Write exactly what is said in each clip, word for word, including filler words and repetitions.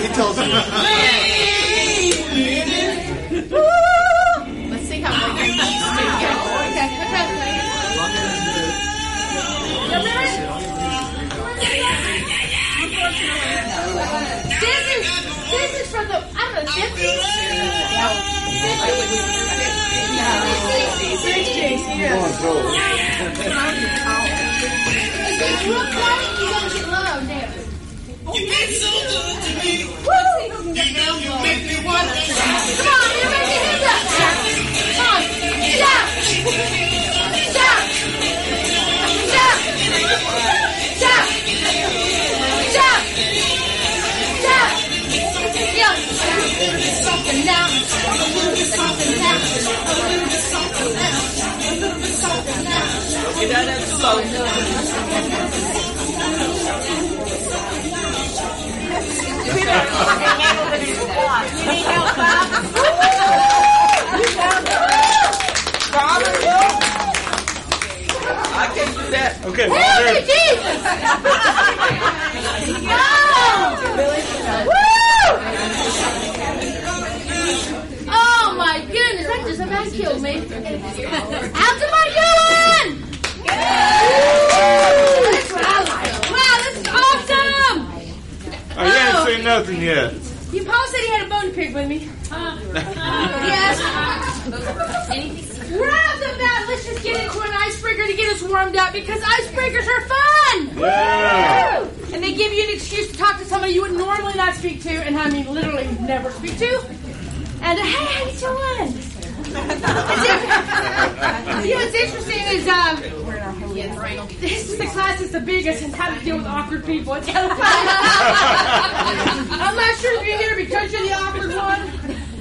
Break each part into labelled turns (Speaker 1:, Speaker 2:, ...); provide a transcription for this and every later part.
Speaker 1: tells me.
Speaker 2: Let's see how much you're used to. Okay, okay. This is, this is from the, I don't know, fifties? sixties, yeah. If you look like you don't get love, damn.
Speaker 3: You get so good to me.
Speaker 2: Woo!
Speaker 3: You know you make me want to shout.
Speaker 2: Come on, everybody get hands up. Come on, shout. Shout. Shout. Shout. Shout. Shout. Yeah. A little bit something now. A little bit something now. A little bit something now. A little bit something now.
Speaker 4: Get out of that slow. I can't do that.
Speaker 5: Okay,
Speaker 2: Help me, Jesus! Woo! Oh my goodness, that just about killed me. How's everybody doing? That's what I like. Wow, this is awesome!
Speaker 5: Oh, you ain't seen nothing yet.
Speaker 2: You Paul said he had a bone to pick with me. Uh, yes. Right off the bat, let's just get into an icebreaker to get us warmed up because icebreakers are fun.
Speaker 5: Yeah.
Speaker 2: And they give you an excuse to talk to somebody you would normally not speak to, and I mean literally never speak to. And uh, hey, how you doing? You know what's interesting is um, this is the class that's the biggest in how to deal with awkward people. It's kind of fun. I'm not sure if you're here because you're the awkward one.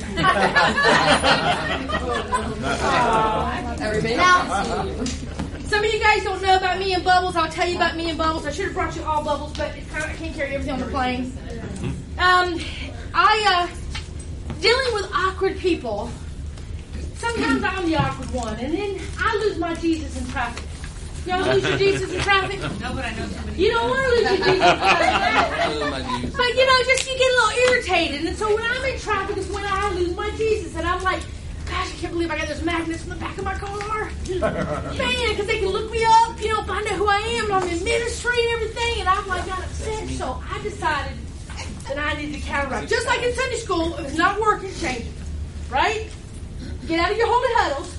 Speaker 2: Now, some of you guys don't know about me and Bubbles. I'll tell you about me and Bubbles. I should have brought you all Bubbles, but it's kind of, I can't carry everything on the plane. Um, I, uh, dealing with awkward people, sometimes I'm the awkward one, and then I lose my Jesus in traffic. Y'all lose your Jesus in traffic?
Speaker 6: No, but I know somebody.
Speaker 2: You don't want to lose your Jesus in traffic. But, you know, just you get a little irritated. And so when I'm in traffic is when I lose my Jesus. And I'm like, gosh, I can't believe I got those magnets in the back of my car. Man, because they can look me up, you know, find out who I am. And I'm in ministry and everything. And I'm like, got upset. So I decided that I needed to counteract. Just like in Sunday school, if it's not working, change it. Right? Get out of your holy huddles.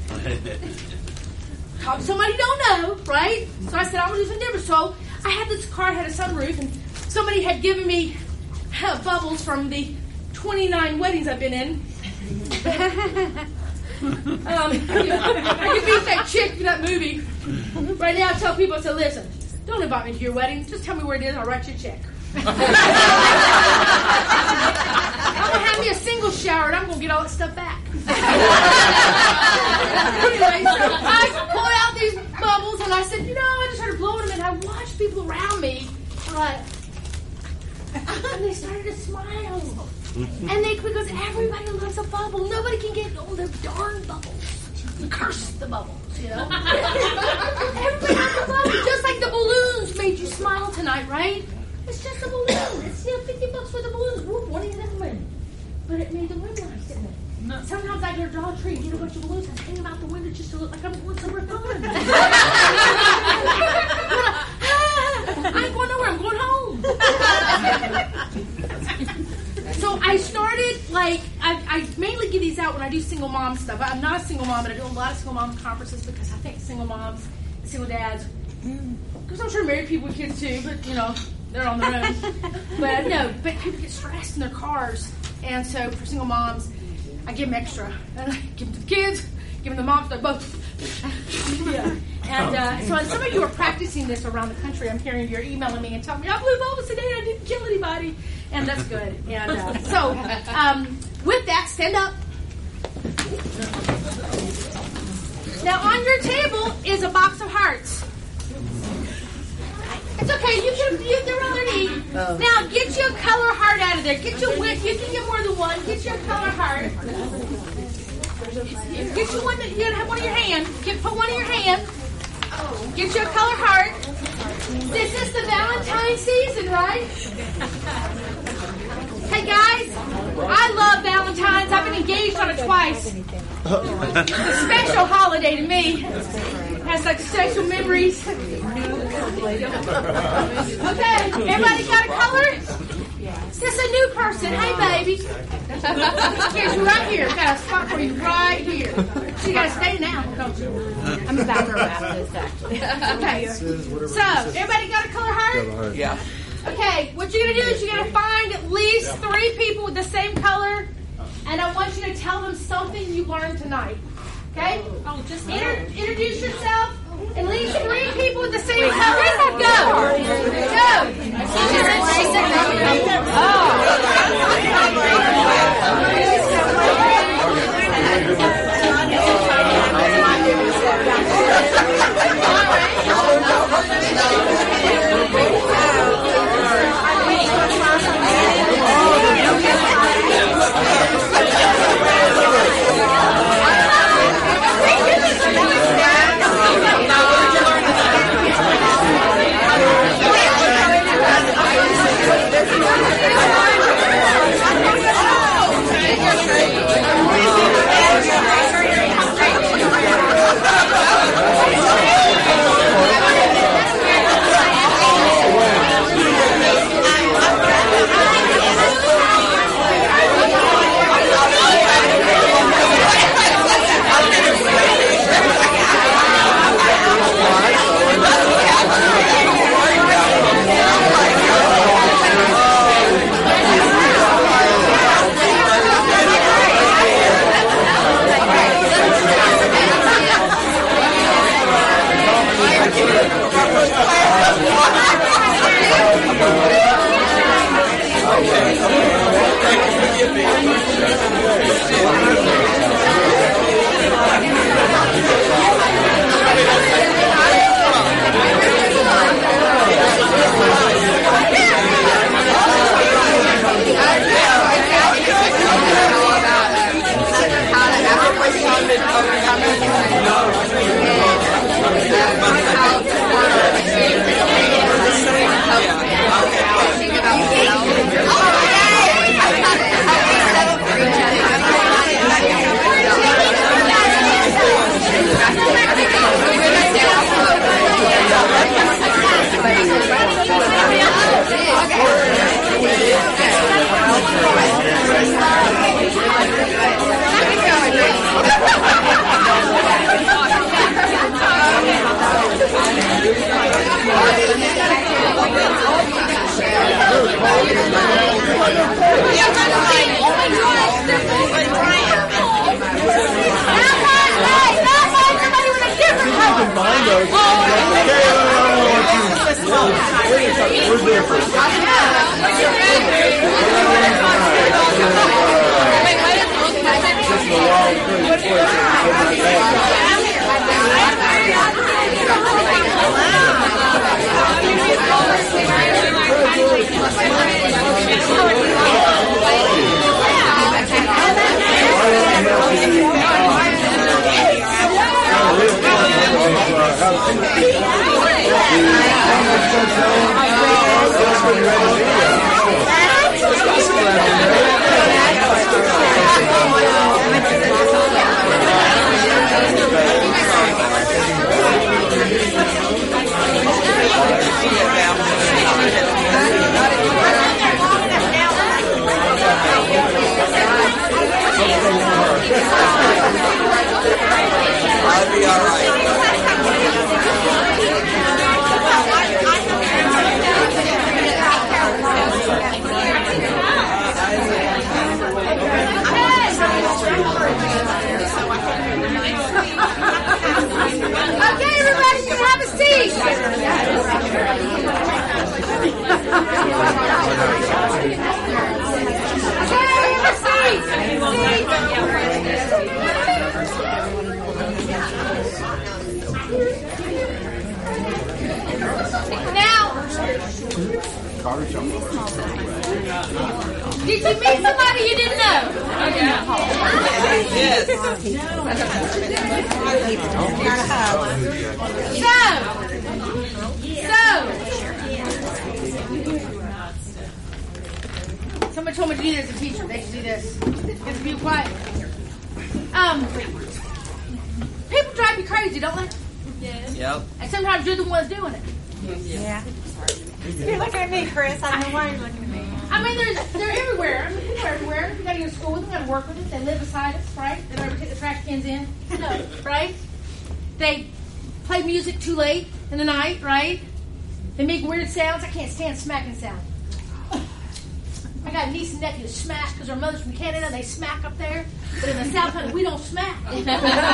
Speaker 2: Talk to somebody you don't know, right? So I said, I'm going to do something different. So I had this car, had a sunroof, and somebody had given me uh, Bubbles from the twenty-nine weddings I've been in. um, I could beat that chick in that movie. Right now I tell people, I say, listen, don't invite me to your wedding. Just tell me where it is and I'll write you a check. I'm going to have me a single shower and I'm going to get all that stuff back. Anyway, so I pulled out these Bubbles and I said, you know, I just started blowing them and I watched people around me. Like, and they started to smile. And they, because everybody loves a bubble. Nobody can get all their darn bubbles. Curse the bubbles, you know. Everybody loves a bubble. Just like the balloons made you smile tonight, right? It's just a balloon. It's, you know, fifty bucks for the balloons. Whoop, what do you think win? But it made the wind nice, didn't it? No. Sometimes I go to Dollar Tree and get a bunch of balloons and hang them out the window just to look like I'm going somewhere fun. I ain't going nowhere. I'm going home. So I started, like, I, I mainly give these out when I do single mom stuff. I'm not a single mom, but I do a lot of single mom conferences because I think single moms, single dads, because I'm sure married people with kids too, but, you know, they're on their own. But, no, but people get stressed in their cars. And so for single moms, I give them extra. And I give them to the kids, give them to the moms, they're both. Yeah. And uh, so some of you are practicing this around the country. I'm hearing you're emailing me and telling me, I blew Bubbles today and I didn't kill anybody. And that's good. And uh, so um, with that, stand up. Now on your table is a box of hearts. It's okay. You can, you, they're on their knee. Oh. Now get you a color heart out of there. Get you, you can get more than one. Get you a color heart. Get you one that you gotta have one in your hand. Get put one in your hand. Get you a color heart. This is the Valentine's season, right? twice. It's a special holiday to me. It has like special memories. Okay, everybody got a color? Is this a new person? Hey, baby. Here's you right here. Got a spot for you right here. So you got to stay now, don't you?
Speaker 1: I'm a backer Baptist, actually.
Speaker 2: Okay. So, everybody got a color heart?
Speaker 4: Yeah.
Speaker 2: Okay, what you're going to do is you're going to find at least three people with the same color, and I want you to tell them something you learned tonight. Okay? Oh, just Inter- introduce yourself. At least three people with the same color. Go. Go. Did you meet somebody you didn't know?
Speaker 4: Yes. So, so. Somebody told me to do this as a teacher. They should do this. Just be quiet.
Speaker 2: Um, people drive you crazy, don't they?
Speaker 1: Yes.
Speaker 4: Yep.
Speaker 2: And sometimes you're the ones doing it.
Speaker 6: Yeah. You're looking at me, Chris. I don't know why you're looking at me.
Speaker 2: I mean, they're, they're everywhere. I mean, people are everywhere. We got to go to school with them. We got to work with them. They live beside us, right? They don't ever take the trash cans in. No, right? They play music too late in the night, right? They make weird sounds. I can't stand smacking sound. I got a niece and nephew that smack because their mother's from Canada and they smack up there. But in the South Country, we don't smack. I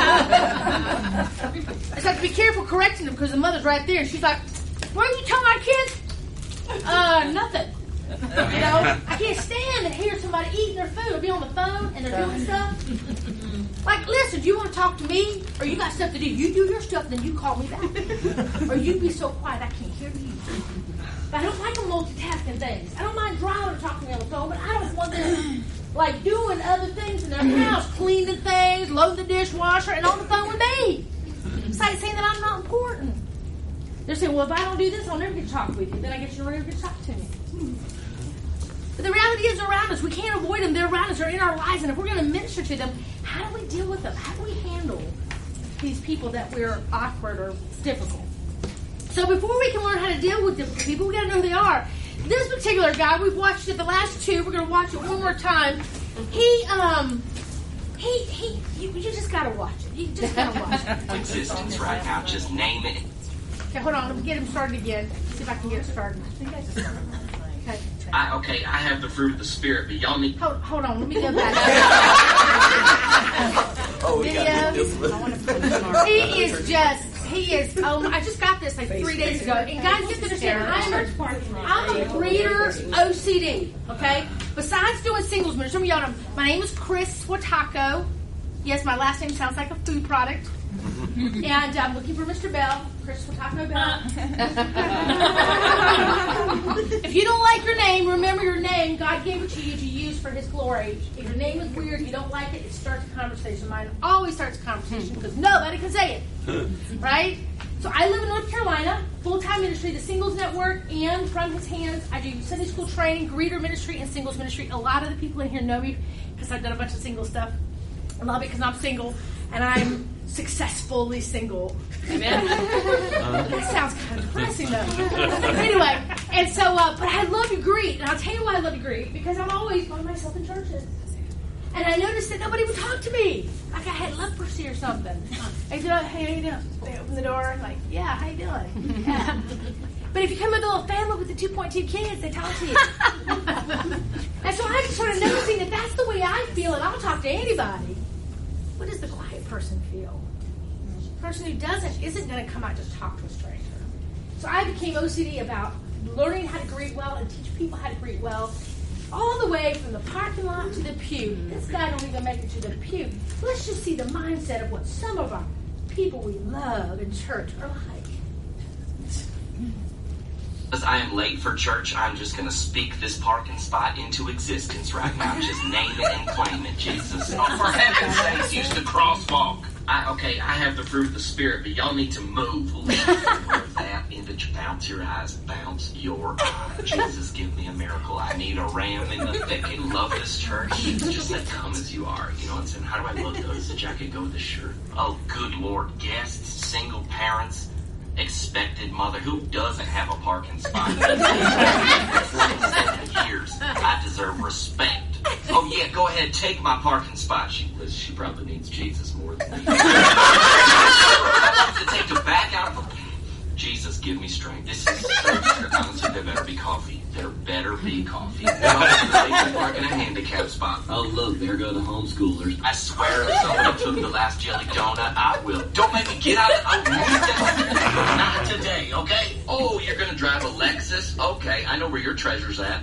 Speaker 2: just have to be careful correcting them because the mother's right there. And she's like, what are you telling our kids? Uh, nothing. You know, I can't stand to hear somebody eating their food or be on the phone and they're doing stuff. Like, listen, do you want to talk to me or you got stuff to do? You do your stuff, then you call me back. Or you be so quiet I can't hear you. But I don't like them multitasking things. I don't mind driving or talking to me on the phone, but I don't want them, like, doing other things in their house, cleaning things, loading the dishwasher, and on the phone with me. It's like saying that I'm not important. They're saying, well, if I don't do this, I'll never get to talk with you. Then I guess you'll never get to talk to me. But the reality is they're around us. We can't avoid them. They're around us. They're in our lives. And if we're going to minister to them, how do we deal with them? How do we handle these people that we're awkward or difficult? So before we can learn how to deal with difficult people, we got to know who they are. This particular guy, we've watched it the last two. We're going to watch it one more time. He, um, he, he, you, you just got to watch it. You just got to watch it.
Speaker 7: Existence right now. Just name it.
Speaker 2: Okay, hold on. Let me get him started again. See if I can get it started. I think I just started. Okay.
Speaker 7: I, okay, I have the fruit of the Spirit, but y'all need...
Speaker 2: Hold, hold on. Let me go back.
Speaker 4: Oh, we got
Speaker 2: Video. He is just, he is, oh, I just got this like three days ago. And guys, you have to understand, I'm a, I'm a breeder O C D, okay? Besides doing singles ministry, some of y'all know, my name is Chris Swatako. Yes, my last name sounds like a food product. And I'm looking for Mister Bell. Chris Swatako Bell. If you don't like your name, remember your name. God gave it to you to use for His glory. If your name is weird, you don't like it, it starts a conversation. Mine always starts a conversation because nobody can say it. Right? So I live in North Carolina, full-time ministry, the Singles Network, and from His hands, I do Sunday school training, greeter ministry, and singles ministry. A lot of the people in here know me because I've done a bunch of single stuff. A lot because I'm single, and I'm successfully single. Amen. That sounds kind of depressing, though. Anyway, and so, uh, but I love to greet, and I'll tell you why I love to greet, because I'm always by myself in churches. And I noticed that nobody would talk to me, like I had leprosy or something. I said, hey, how you doing? They open the door, like, yeah, how you doing? Yeah. But if you come with a little family with the two point two kids, they talk to you. And so I just started noticing that that's the way I feel, and I'll talk to anybody. What does the quiet person feel? The person who doesn't isn't going to come out and just talk to a stranger. So I became O C D about learning how to greet well and teach people how to greet well, all the way from the parking lot to the pew. This guy don't even make it to the pew. Let's just see the mindset of what some of our people we love in church are like.
Speaker 7: As I am late for church, I'm just going to speak this parking spot into existence right now. Just name it and claim it, Jesus. Oh, for heaven's sakes, use the crosswalk. I, okay, I have the fruit of the Spirit, but y'all need to move. Leave that into bounce your eyes, bounce your eyes. Jesus, give me a miracle. I need a ram in the thicket. Love this church. Just say, come as you are. You know what I'm saying? How do I look though? Does the jacket go with the shirt? Oh, good Lord. Guests, single parents, expected mother. Who doesn't have a parking spot? forty-seven years. I deserve respect. Oh yeah, go ahead, take my parking spot. She she probably needs Jesus more than me. To take her back out of the Jesus, give me strength. This is so honestly, there better be coffee. There better be coffee. They park in a handicap spot. Oh look, there go the homeschoolers. I swear if somebody took the last jelly donut, I will. Don't make me get out of the Not today, okay? Oh, you're gonna drive a Lexus? Okay, I know where your treasure's at.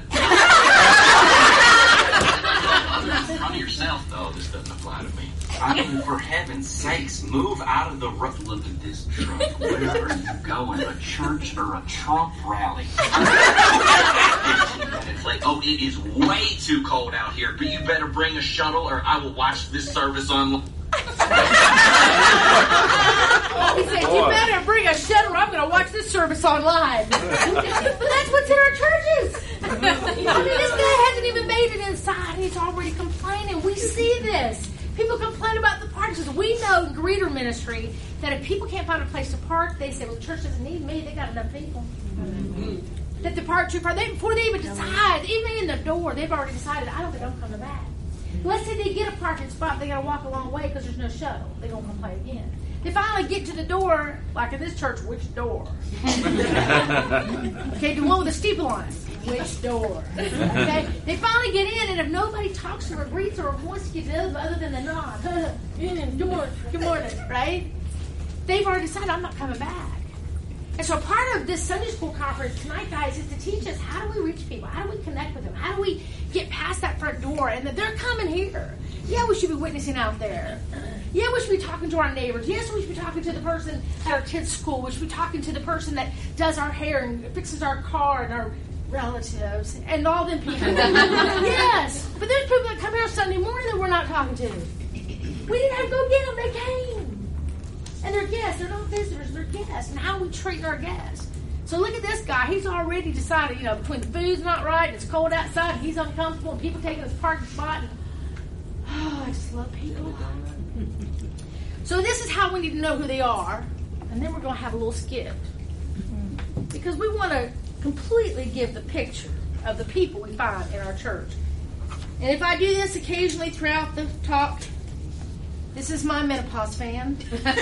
Speaker 7: In front of yourself, though, this doesn't apply to me. I mean, for heaven's sakes, move out of the road. Look at this truck. Where are you going? A church or a Trump rally? It's like, oh, it is way too cold out here, but you better bring a shuttle or I will watch this service online.
Speaker 2: He said, you better bring a shuttle or I'm going to watch this service online. But that's what's in our churches. I mean, this guy hasn't even made it inside. He's already complaining. We see this. People complain about the parking. So we know in greeter ministry that if people can't find a place to park, they say, well, the church doesn't need me. They got enough people. Mm-hmm. That the park too far. They, before they even decide, even in the door, they've already decided, I don't think I'm coming back. Let's say they get a parking spot, they got to walk a long way because there's no shuttle. They're going to complain again. They finally get to the door, like in this church, which door? Okay, the one with the steeple on it. Which door? Okay, they finally get in, and if nobody talks to her, greets her, or wants to get to them other than the nod, good morning, good morning, right? They've already decided, I'm not coming back. And so part of this Sunday school conference tonight, guys, is to teach us how do we reach people? How do we connect with them? How do we get past that front door and that they're coming here? Yeah, we should be witnessing out there. Yeah, we should be talking to our neighbors. Yes, we should be talking to the person at our kids' school. We should be talking to the person that does our hair and fixes our car and our relatives and all them people. Yes, but there's people that come here Sunday morning that we're not talking to. We didn't have to go get them. They came. And they're guests. They're not visitors. They're guests. And how we treat our guests. So look at this guy. He's already decided, you know, between the food's not right and it's cold outside and he's uncomfortable and people taking his parking spot. And, oh, I just love people. So this is how we need to know who they are. And then we're going to have a little skit. Because we want to completely give the picture of the people we find in our church. And if I do this occasionally throughout the talk, this is my menopause fan.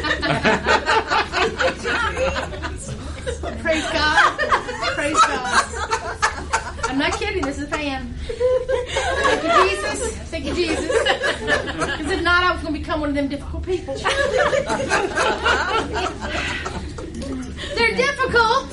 Speaker 2: Praise God. Praise God. I'm not kidding. This is a fan. Thank you, Jesus. Thank you, Jesus. Because if not, I was going to become one of them difficult people. They're difficult.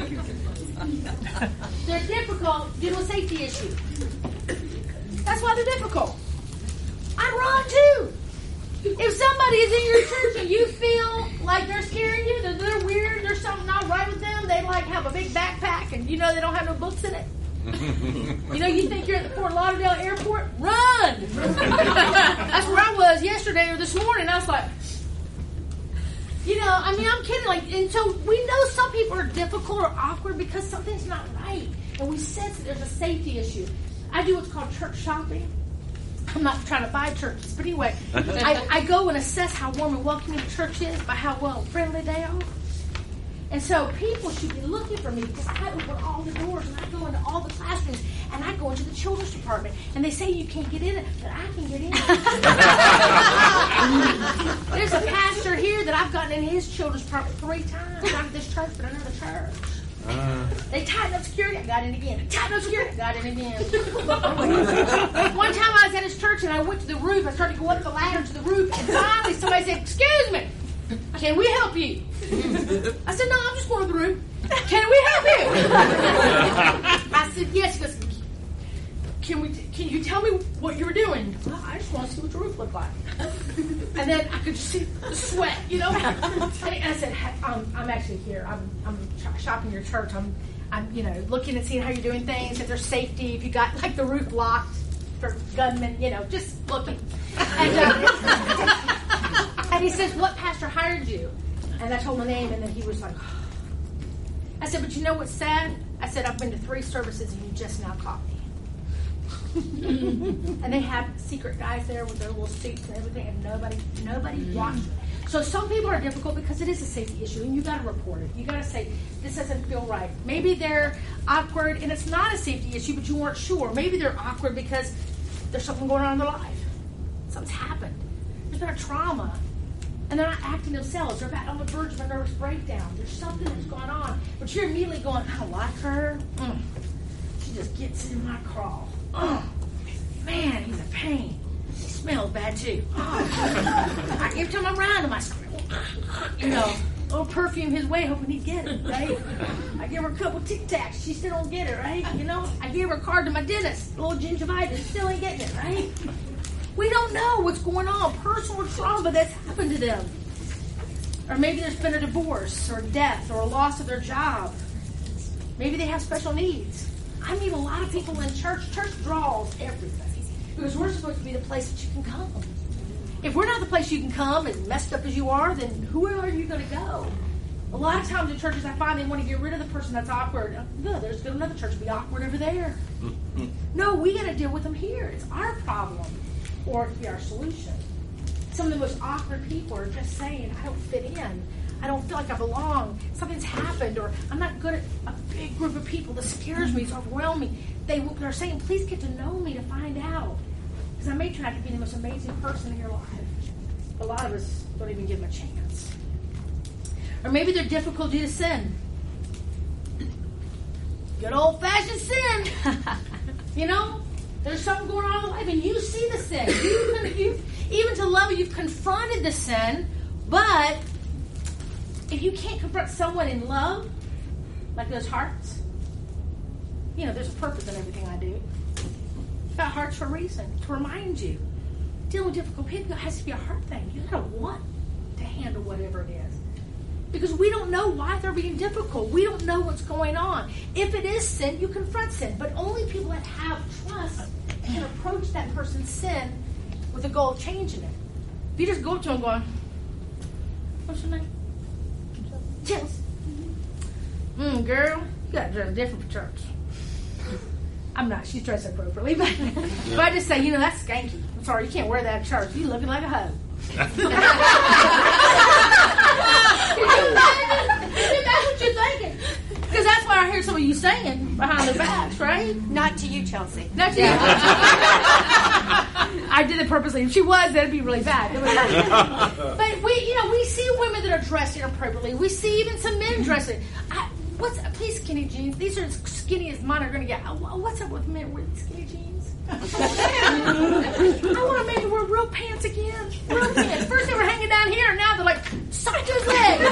Speaker 2: They're difficult due to a safety issue. That's why they're difficult. I'd run too. If somebody is in your church and you feel like they're scaring you, that they're weird, there's something not right with them, they like have a big backpack and you know they don't have no books in it. You know, you think you're at the Fort Lauderdale airport? Run! That's where I was yesterday or this morning. I was like, you know, I mean, I'm kidding. Like, and so we know some people are difficult or awkward because something's not right. And we sense that there's a safety issue. I do what's called church shopping. I'm not trying to buy churches, but anyway, I, I go and assess how warm and welcoming the church is by how well friendly they are. And so people should be looking for me because I open all the doors and I go into all the classrooms and I go into the children's department and they say you can't get in it, but I can get in it. There's a pastor here that I've gotten in his children's department three times. Not at this church, but another church. Uh, they tightened up security, I got in again. They tightened up security, I got in again. One time I was at his church and I went to the roof. I started to go up the ladder to the roof, and finally somebody said, "Excuse me, can we help you?" I said, "No, I'm just going to the roof. Can we help you?" I said, "Yes." He goes, Can we? Can you tell me what you were doing? Well, I just want to see what the roof looked like. And then I could just see the sweat, you know. And I said, um, "I'm actually here. I'm, I'm shopping your church. I'm, I'm, you know, looking and seeing how you're doing things. If there's safety, if you got like the roof locked for gunmen, you know, just looking." And, uh, and he says, "What pastor hired you?" And I told my name, and then he was like, oh. I said, "But you know what's sad?" I said, "I've been to three services, and you just now caught me." And they have secret guys there with their little suits and everything, and nobody nobody mm. watches. So some people are difficult because it is a safety issue, and you got to report it. You got to say, this doesn't feel right. Maybe they're awkward, and it's not a safety issue, but you weren't sure. Maybe they're awkward because there's something going on in their life. Something's happened. There's been a trauma, and they're not acting themselves. They're about on the verge of a nervous breakdown. There's something that's going on, but you're immediately going, "I don't like her. Mm. She just gets in my crawl. Oh, man, he's a pain. He smells bad, too. Oh. I, every time I'm around him, I you know, a little perfume his way, hoping he'd get it, right? I give her a couple Tic Tacs. She still don't get it, right? You know, I gave her a card to my dentist, a little gingivitis. Still ain't getting it, right? We don't know what's going on. Personal trauma that's happened to them. Or maybe there's been a divorce or death or a loss of their job. Maybe they have special needs. I meet a lot of people in church. Church draws everything because we're supposed to be the place that you can come. If we're not the place you can come, as messed up as you are, then where are you going to go? A lot of times in churches, I find they want to get rid of the person that's awkward. No, there's going to another church be awkward over there. No, we got to deal with them here. It's our problem, or it could be our solution. Some of the most awkward people are just saying, I don't fit in. I don't feel like I belong. Something's happened, or I'm not good at a big group of people. This scares me. It's overwhelming. They, they're saying, please get to know me to find out. Because I may turn out to be the most amazing person in your life. A lot of us don't even give them a chance. Or maybe they're difficult due to sin. Good old-fashioned sin. You know? There's something going on in life, and you see the sin. You, you, even to love it, you've confronted the sin, but if you can't confront someone in love, like those hearts, you know, there's a purpose in everything I do. I've got hearts for a reason, to remind you. Dealing with difficult people, it has to be a heart thing. You gotta want to handle whatever it is. Because we don't know why they're being difficult. We don't know what's going on. If it is sin, you confront sin. But only people that have trust can approach that person's sin with the goal of changing it. If you just go up to them going, what's your name? Chelsea. Mm, girl, you got to dress different for church. I'm not. She's dressed appropriately. But if I just say, you know, that's skanky. I'm sorry, you can't wear that at church. You looking like a hoe. That's what you're thinking. Because that's what I hear some of you saying behind their backs, right?
Speaker 6: Not to you, Chelsea.
Speaker 2: Not to you. I did it purposely. If she was, that'd be really bad. But we, you know, we see women that are dressed inappropriately. We see even some men dressing. I, what's please skinny jeans? These are as skinny as mine are going to get. What's up with men with skinny jeans? I want to maybe wear real pants again. Real pants. First they were hanging down here, and now they're like side to his leg.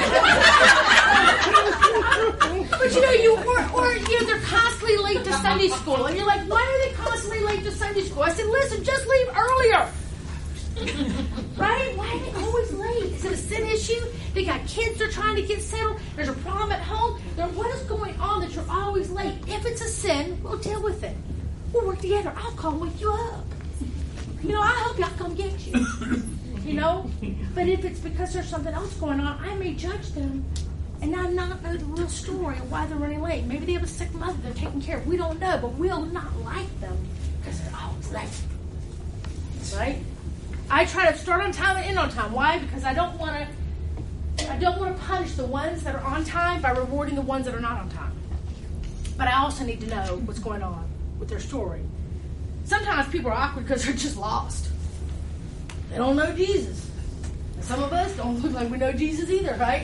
Speaker 2: But you know, you or, or you know, they're constantly late to Sunday school, and you're like, why are they constantly late to Sunday school? I said, listen, just leave earlier. Right? Why are they always late? Is it a sin issue? They got kids they're trying to get settled. There's a problem at home. Then what is going on that you're always late? If it's a sin, we'll deal with it. We'll work together. I'll come wake you up. You know, I'll help you. I'll come get you. You know? But if it's because there's something else going on, I may judge them and not not know the real story of why they're running late. Maybe they have a sick mother they're taking care of. We don't know, but we'll not like them because they're always late. Right? I try to start on time and end on time. Why? Because I don't want to I don't want to punish the ones that are on time by rewarding the ones that are not on time. But I also need to know what's going on with their story. Sometimes people are awkward because they're just lost. They don't know Jesus. And some of us don't look like we know Jesus either, right?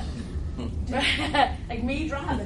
Speaker 2: Like me driving.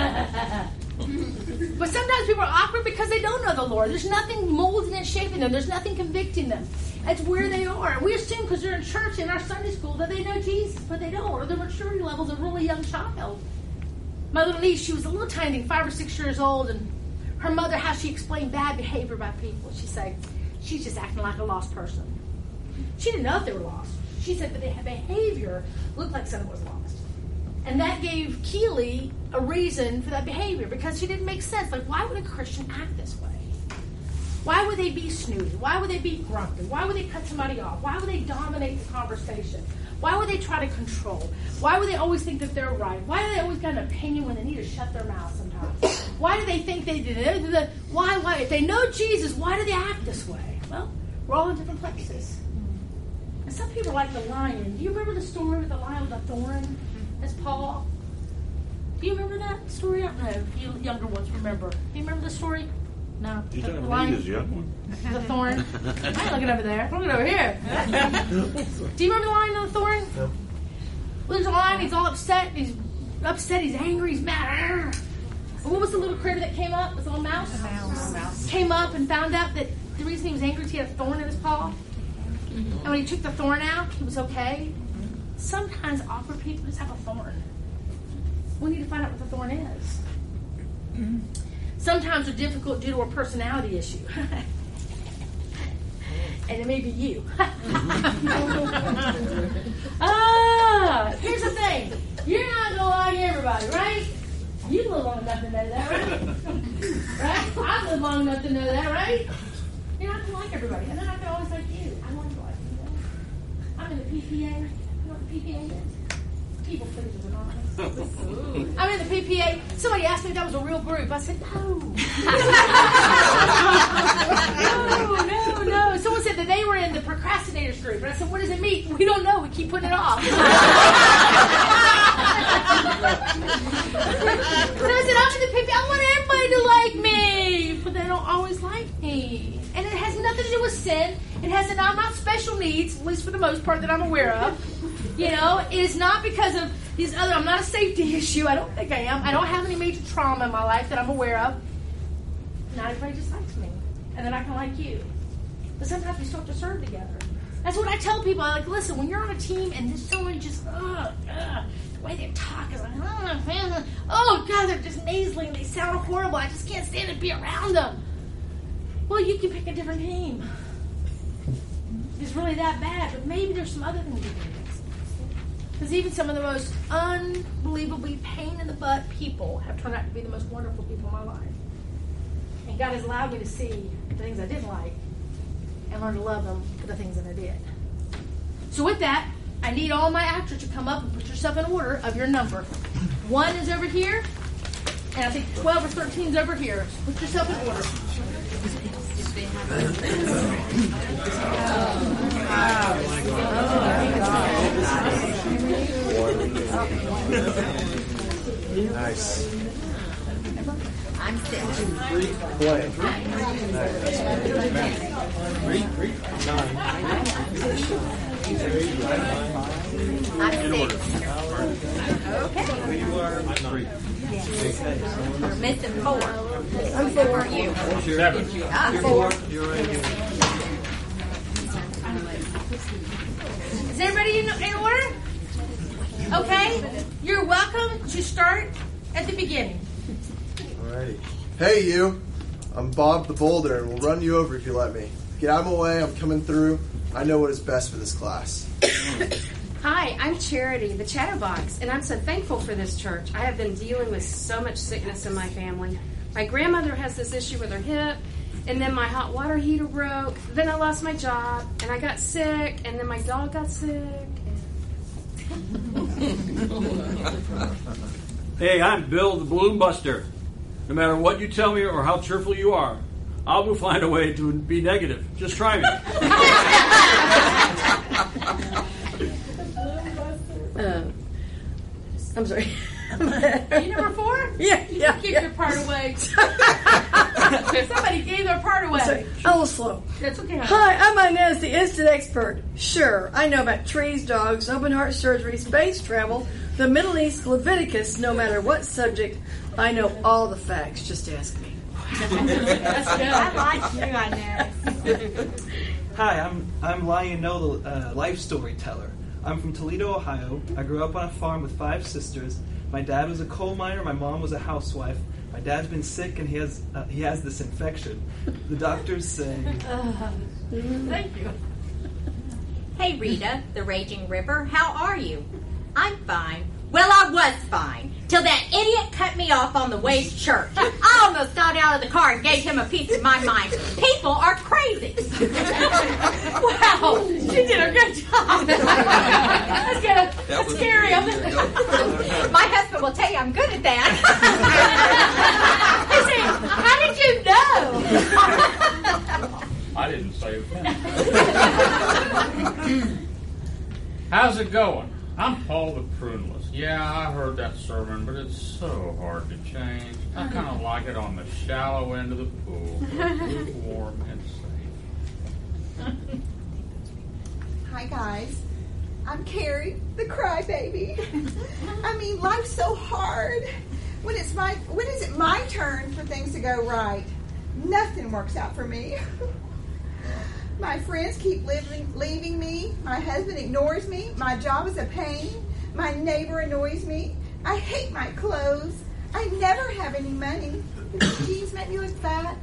Speaker 2: But sometimes people are awkward because they don't know the Lord. There's nothing molding and shaping them. There's nothing convicting them. That's where they are. We assume because they're in church in our Sunday school that they know Jesus, but they don't. Or their maturity level is a really young child. My little niece, she was a little tiny, five or six years old, and her mother, how she explained bad behavior by people. She'd say, she's just acting like a lost person. She didn't know if they were lost. She said that their behavior looked like someone was lost. And that gave Keely a reason for that behavior because she didn't make sense. Like, why would a Christian act this way? Why would they be snooty? Why would they be grumpy? Why would they cut somebody off? Why would they dominate the conversation? Why would they try to control? Why would they always think that they're right? Why do they always got an opinion when they need to shut their mouth sometimes? Why do they think they did it? Why, why? If they know Jesus, why do they act this way? Well, we're all in different places. And some people like the lion. Do you remember the story with the lion with the thorn? That's Paul. Do you remember that story? I don't know if you younger ones remember. Do you remember the story? No.
Speaker 5: You
Speaker 2: The
Speaker 5: don't
Speaker 2: lion-
Speaker 5: need his young one.
Speaker 2: The thorn. I ain't looking over there. I'm looking over here. Do you remember the lion and the thorn? No. Well, there's a lion. He's all upset. He's upset. He's angry. He's mad. And what was the little critter that came up? Was it a little mouse?
Speaker 6: A mouse. mouse.
Speaker 2: Came up and found out that the reason he was angry is he had a thorn in his paw. And when he took the thorn out, he was okay. Sometimes awkward people just have a thorn. We need to find out what the thorn is. Sometimes they're difficult due to a personality issue. And it may be you. Ah, here's the thing. You're not going to like everybody, right? You live long enough to know that, right? Right? I've lived long enough to know that, right? You're not going to like everybody. And they're not going to always like you. I want to like you. I'm in the P P A. You know what the P P A is? People pleasers anonymous. I'm in the P P A. Somebody asked me if that was a real group. I said, no. no, no, no. Someone said that they were in the procrastinators group. And I said, what does it mean? to do with sin. It has to, I'm not special needs, at least for the most part that I'm aware of. You know, it is not because of these other, I'm not a safety issue. I don't think I am. I don't have any major trauma in my life that I'm aware of. Not everybody just likes me. And then I can like you. But sometimes we still have to serve together. That's what I tell people. I like, listen, when you're on a team and there's someone just, ugh, ugh, the way they talk is like, oh, oh, God, they're just nasally and they sound horrible. I just can't stand to be around them. Well, you can pick a different team. It's really that bad, but maybe there's some other things you can do. Because even some of the most unbelievably pain-in-the-butt people have turned out to be the most wonderful people in my life. And God has allowed me to see the things I didn't like and learn to love them for the things that I did. So with that, I need all my actors to come up and put yourself in order of your number. One is over here, and I think twelve or thirteen is over here. So put yourself in order.
Speaker 8: Nice.
Speaker 6: I'm six.
Speaker 8: Play.
Speaker 6: I'm six. Okay. You're missing four. I'm four. Who are you?
Speaker 8: Seven.
Speaker 6: Ah, four.
Speaker 2: Is everybody in, in order? Okay. You're welcome to start at the beginning.
Speaker 8: Alrighty. Hey, you. I'm Bob the Boulder, and we'll run you over if you let me. Get out of my way. I'm coming through. I know what is best for this class.
Speaker 1: Hi, I'm Charity, the Chatterbox, and I'm so thankful for this church. I have been dealing with so much sickness in my family. My grandmother has this issue with her hip, and then my hot water heater broke. Then I lost my job, and I got sick, and then my dog got sick.
Speaker 9: Hey, I'm Bill the Balloon Buster. No matter what you tell me or how cheerful you are, I will find a way to be negative. Just try me.
Speaker 1: Uh, I'm sorry.
Speaker 2: Are you number four?
Speaker 1: Yeah, yeah.
Speaker 2: Keep
Speaker 1: yeah.
Speaker 2: your part away. Somebody gave their part away.
Speaker 10: Sorry, a little slow.
Speaker 2: That's okay. Honey.
Speaker 10: Hi, I'm Inez, the instant expert. Sure, I know about trees, dogs, open heart surgery, space travel, the Middle East, Leviticus. No matter what subject, I know all the facts. Just ask me.
Speaker 2: That's good.
Speaker 6: I like you, I know.
Speaker 11: Hi, I'm I'm Lionel, the uh, life storyteller. I'm from Toledo, Ohio. I grew up on a farm with five sisters. My dad was a coal miner. My mom was a housewife. My dad's been sick and he has uh, he has this infection. The doctors say.
Speaker 2: Uh, thank you.
Speaker 6: Hey, Rita, the Raging River. How are you? I'm fine. Well, I was fine. Till that idiot cut me off on the way to church. I almost got out of the car and gave him a piece of my mind. People are crazy.
Speaker 2: Wow, she did a good job. That's good. That's scary.
Speaker 6: My husband will tell you I'm good at that. How did you know?
Speaker 5: I didn't say that. How's it going? I'm Paul the Pruneless. Yeah, I heard that sermon, but it's so hard to change. I kind of like it on the shallow end of the pool, lukewarm and safe.
Speaker 12: Hi, guys. I'm Carrie, the crybaby. I mean, life's so hard. When it's my, when is it my turn for things to go right? Nothing works out for me. My friends keep living, leaving me. My husband ignores me. My job is a pain. My neighbor annoys me. I hate my clothes. I never have any money. The jeans make me look fat.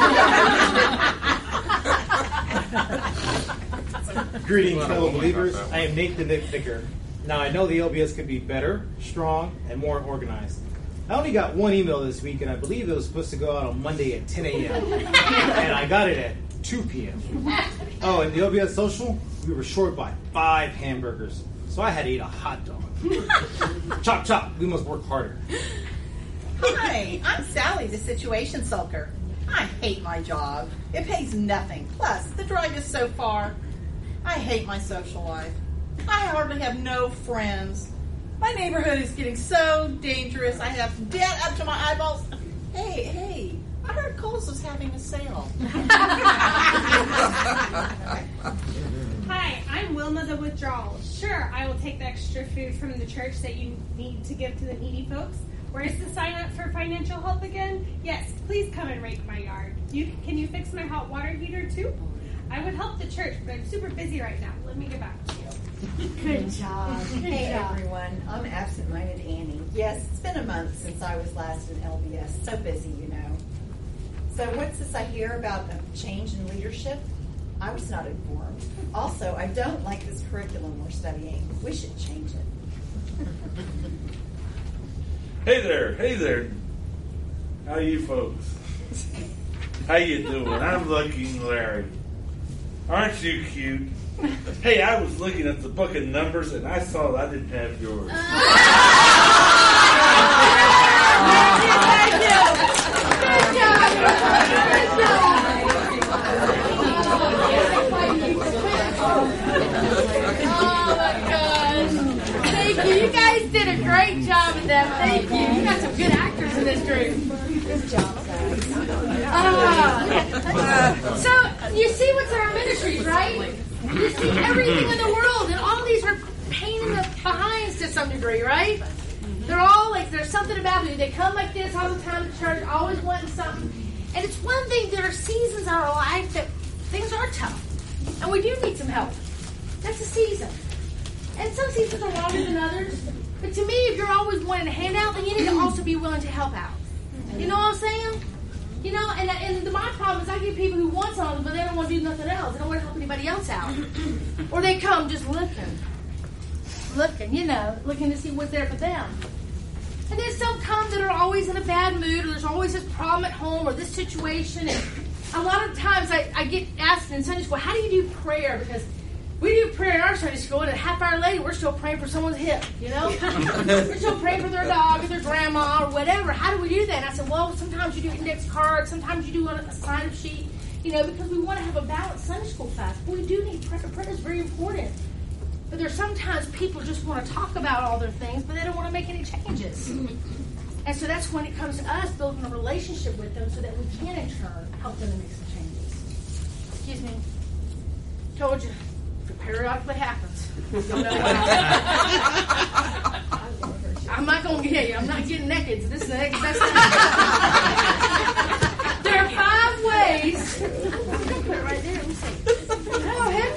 Speaker 13: Greetings, fellow believers. I am Nate the Nitpicker. Now, I know the L B S could be better, strong, and more organized. I only got one email this week, and I believe it was supposed to go out on Monday at ten a.m. And I got it at two p.m. Oh, and the L B S Social, we were short by five hamburgers, so I had to eat a hot dog. Chop, chop, we must work harder.
Speaker 14: Hi, I'm Sally, the situation sulker. I hate my job. It pays nothing. Plus, the drive is so far. I hate my social life. I hardly have no friends. My neighborhood is getting so dangerous. I have debt up to my eyeballs. Hey, hey, I heard Kohl's was having a sale.
Speaker 15: straws. Sure, I will take the extra food from the church that you need to give to the needy folks. Where's the sign up for financial help again? Yes, please come and rake my yard. You Can you fix my hot water heater too? I would help the church, but I'm super busy right now. Let me get back to you.
Speaker 14: Good job.
Speaker 15: Good
Speaker 14: Hey
Speaker 15: job.
Speaker 14: everyone, I'm absent-minded Annie. Yes, it's been a month since I was last in L B S. So busy, you know. So what's this I hear about a change in leadership? I was not informed. Also, I don't like this curriculum we're studying. We should change it.
Speaker 16: Hey there, hey there. How you folks? How you doing? I'm Lucky and Larry. Aren't you cute? Hey, I was looking at the book of Numbers and I saw that I didn't have yours.
Speaker 2: Oh my gosh. Thank you. You guys did a great job with that. Thank you. You got some good actors in this group. Good job, guys. Uh, so, you see what's in our ministries, right? You see everything in the world, and all these are pain in the behinds to some degree, right? They're all like, there's something about it. They come like this all the time to church, always wanting something. And it's one thing, there are seasons in our life that things are tough. And we do need some help. That's a season. And some seasons are longer than others. But to me, if you're always wanting to hand out, then you need to also be willing to help out. You know what I'm saying? You know, and, and my problem is I get people who want something, but they don't want to do nothing else. They don't want to help anybody else out. Or they come just looking. Looking, you know, looking to see what's there for them. And then some come that are always in a bad mood, or there's always this problem at home, or this situation. And a lot of times I, I get asked in Sunday school, how do you do prayer? Because we do prayer in our Sunday school, and a half hour later, we're still praying for someone's hip, you know? We're still praying for their dog or their grandma or whatever. How do we do that? And I said, well, sometimes you do index cards, sometimes you do a, a sign-up sheet, you know, because we want to have a balanced Sunday school class. But we do need prayer. Prayer is very important. But there's sometimes people just want to talk about all their things, but they don't want to make any changes. And so that's when it comes to us building a relationship with them so that we can, in turn, help them to make some changes. Excuse me. Told you. It periodically happens. Don't know why. I'm not going to get you. I'm not getting naked. So this is the next best thing. There are five ways. Put it right there. Let me see. Oh, heck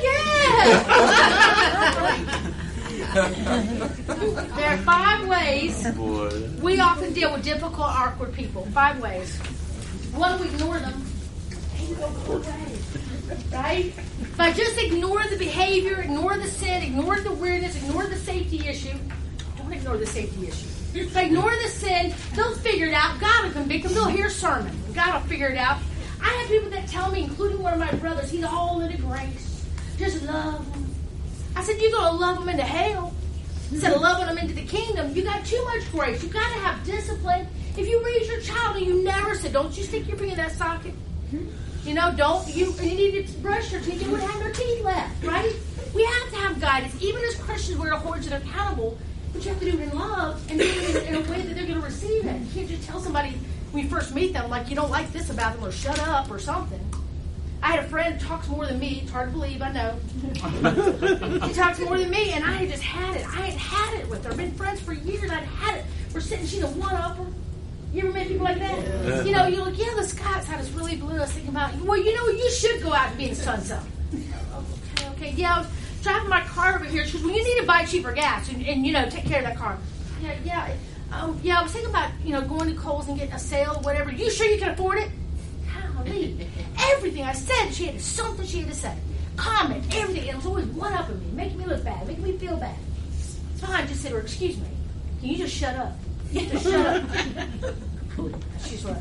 Speaker 2: yeah! There are five ways we often deal with difficult, awkward people. Five ways. One, we ignore them. They don't go away. Right? By just ignore the behavior, ignore the sin, ignore the weirdness, ignore the safety issue. Don't ignore the safety issue. If I ignore the sin, they'll figure it out. God will convict them. They'll hear a sermon. God will figure it out. I have people that tell me, including one of my brothers, he's all into grace. Just love them. I said, you're going to love them into hell. Instead of loving them into the kingdom, you got too much grace. You got to have discipline. If you raise your child and you never said, don't you stick your finger in that socket? You know, don't, you, you need to brush your teeth. You wouldn't have no teeth left, right? We have to have guidance. Even as Christians, we're to hold you accountable, but you have to do it in love and do it in a way that they're going to receive it. You can't just tell somebody when you first meet them, like, you don't like this about them, or shut up, or something. I had a friend who talks more than me. It's hard to believe, I know. She talks more than me, and I had just had it. I had had it with her. I've been friends for years. I'd had it. We're sitting, she's a one-upper. You ever met people like that? Yeah. You know, you're like, yeah, the sky's how it's really blue. I was thinking about, well, you know, you should go out and be in the sun some. Okay, okay. Yeah, I was driving my car over here. She goes, well, you need to buy cheaper gas and, and you know, take care of that car. Yeah, yeah. Um, yeah, I was thinking about, you know, going to Kohl's and getting a sale or whatever. You sure you can afford it? Golly. Everything I said, she had something she had to say. Comment, everything. It was always one up with me, making me look bad, making me feel bad. So I just said to her, excuse me, can you just shut up? Just shut up. She's what?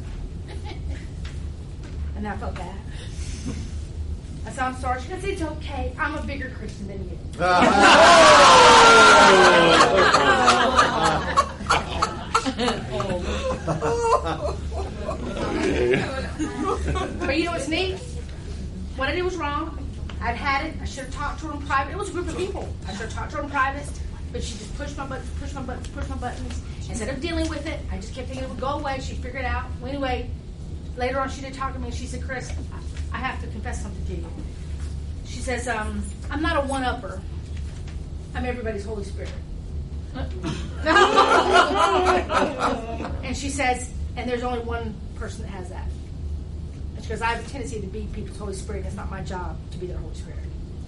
Speaker 2: And I felt bad. I said, I'm sorry. She said, it's okay. I'm a bigger Christian than you. But you know what's neat? What I did was wrong. I'd had it. I should have talked to her in private. It was a group of people. I should have talked to her in private. But she just pushed my buttons, pushed my buttons, pushed my buttons. Instead of dealing with it, I just kept thinking it would go away. She'd figure it out. Well, anyway, later on she did talk to me and she said, Chris, I have to confess something to you. She says, um, I'm not a one-upper. I'm everybody's Holy Spirit. And she says, and there's only one person that has that. And she goes, I have a tendency to be people's Holy Spirit. It's not my job to be their Holy Spirit.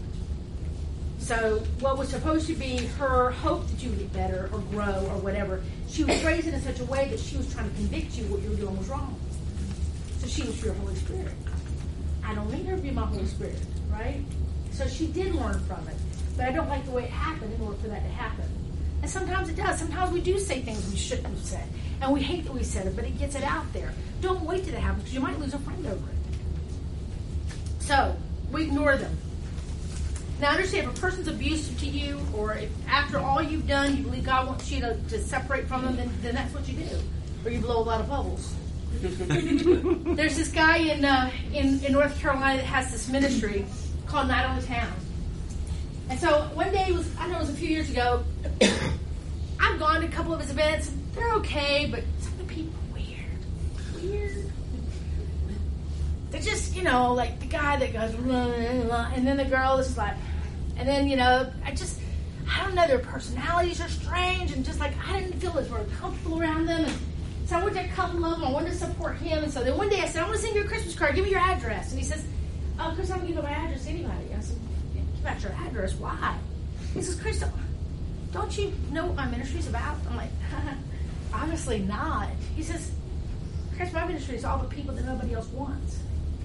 Speaker 2: So what was supposed to be her hope that you would get better or grow or whatever, she was raised in such a way that she was trying to convict you what you were doing was wrong. So she was your Holy Spirit. I don't need her to be my Holy Spirit, right? So she did learn from it. But I don't like the way it happened in order for that to happen. And sometimes it does. Sometimes we do say things we shouldn't have said. And we hate that we said it, but it gets it out there. Don't wait till that happens because you might lose a friend over it. So, we ignore them. Now, understand, if a person's abusive to you, or if after all you've done, you believe God wants you to, to separate from them, then, then that's what you do. Or you blow a lot of bubbles. There's this guy in, uh, in in North Carolina that has this ministry called Night on the Town. And so one day, it was I don't know, it was a few years ago, I've gone to a couple of his events. They're okay, but some of the people are weird. Weird. They're just, you know, like the guy that goes, blah, blah, blah, and then the girl is like, and then, you know, I just, I don't know, their personalities are strange, and just like, I didn't feel as very comfortable around them. And so I went to a couple of them. I wanted to support him. And so then one day I said, I want to send you a Christmas card. Give me your address. And he says, oh, Chris, I'm going to give my address to anybody. I said, give out your address. Why? He says, Chris, don't you know what my ministry is about? I'm like, obviously not. He says, Chris, my ministry is all the people that nobody else wants.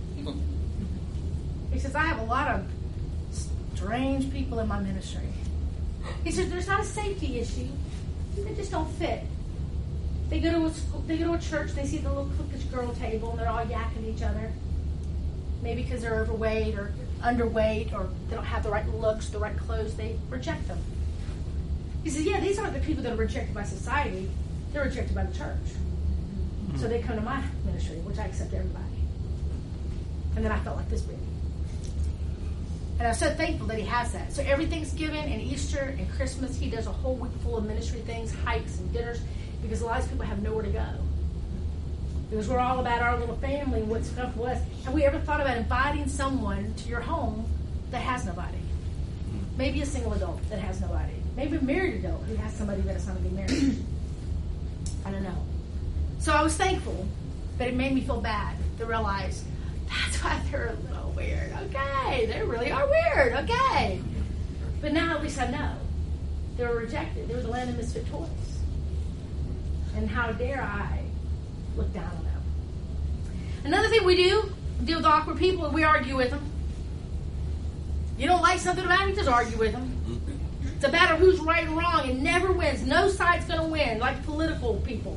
Speaker 2: He says, I have a lot of strange people in my ministry. He says, there's not a safety issue. They just don't fit. They go to a school, they go to a church, they see the little cookish girl table, and they're all yakking each other. Maybe because they're overweight or underweight, or they don't have the right looks, the right clothes, they reject them. He says, yeah, these aren't the people that are rejected by society. They're rejected by the church. Mm-hmm. So they come to my ministry, which I accept everybody. And then I felt like this big. And I'm so thankful that he has that. So every Thanksgiving and Easter and Christmas, he does a whole week full of ministry things, hikes and dinners, because a lot of people have nowhere to go. Because we're all about our little family and what's good for us. Have we ever thought about inviting someone to your home that has nobody? Maybe a single adult that has nobody. Maybe a married adult who has somebody that is not going to be married. I don't know. So I was thankful, but it made me feel bad to realize that's why they're a little weird. Okay, they really are weird. Okay. But now at least I know. They were rejected. They were the land of misfit toys. And how dare I look down on them. Another thing we do, deal with awkward people, and we argue with them. You don't like something about me, just argue with them. It's a matter of who's right and wrong. It never wins. No side's going to win, like political people.